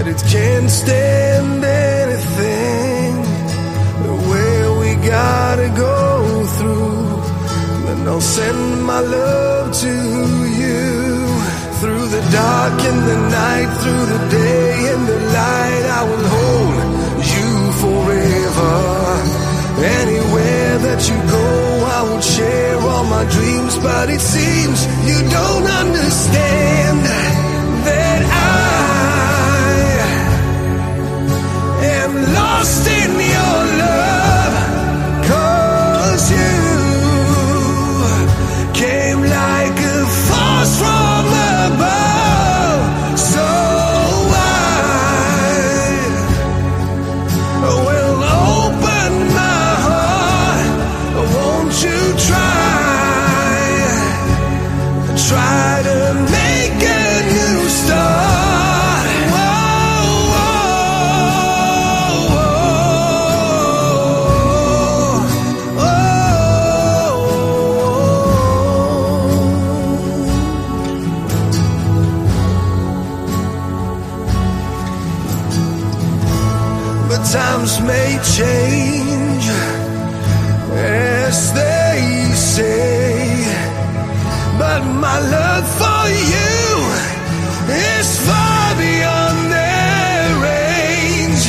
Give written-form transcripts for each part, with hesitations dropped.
it can't stand anything. Where we gotta go through, then I'll send my love to you. Through the dark and the night, through the day and the light, I will hold you forever. Anywhere that you go, I will share all my dreams. But it seems you don't understand that I am lost in your love. 'Cause you came like a force from above. So I will open my heart. Won't you try to make a new start? But times may change, as they say, but my love for you is far beyond their range.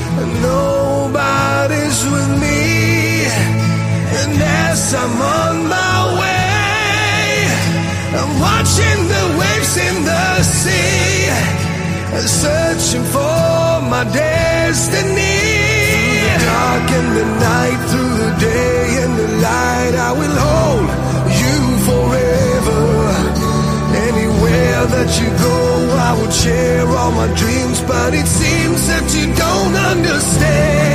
Nobody's with me, and as I'm on my way, I'm watching the waves in the sea, searching for my destiny. Through the dark and the night, through the day and the light, I will hold you forever. Anywhere that you go, I will share all my dreams. But it seems that you don't understand